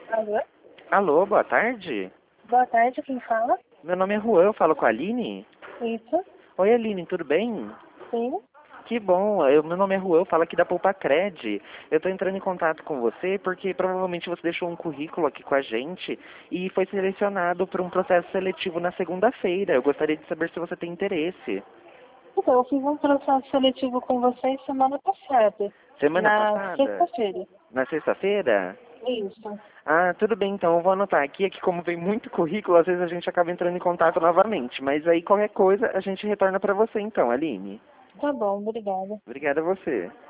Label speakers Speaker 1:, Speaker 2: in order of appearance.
Speaker 1: Alô?
Speaker 2: Alô, boa tarde.
Speaker 1: Boa tarde, quem fala?
Speaker 2: Meu nome é Juan, eu falo com a Aline.
Speaker 1: Isso,
Speaker 2: Oi, Aline, tudo bem?
Speaker 1: sim.
Speaker 2: Que bom, meu nome é Juan, eu falo aqui da Poupa-Cred. Eu tô entrando em contato com você porque provavelmente você deixou um currículo aqui com a gente e foi selecionado para um processo seletivo na segunda-feira. Eu gostaria de saber se você tem interesse.
Speaker 1: Então, eu fiz um processo seletivo com vocês semana passada,
Speaker 2: Semana
Speaker 1: na
Speaker 2: passada?
Speaker 1: sexta-feira.
Speaker 2: Na sexta-feira?
Speaker 1: Isso.
Speaker 2: Ah, tudo bem, então eu vou anotar aqui, é que como vem muito currículo, às vezes a gente acaba entrando em contato novamente, mas aí qualquer coisa a gente retorna para você então, Aline.
Speaker 1: Tá bom, obrigada.
Speaker 2: Obrigada a você.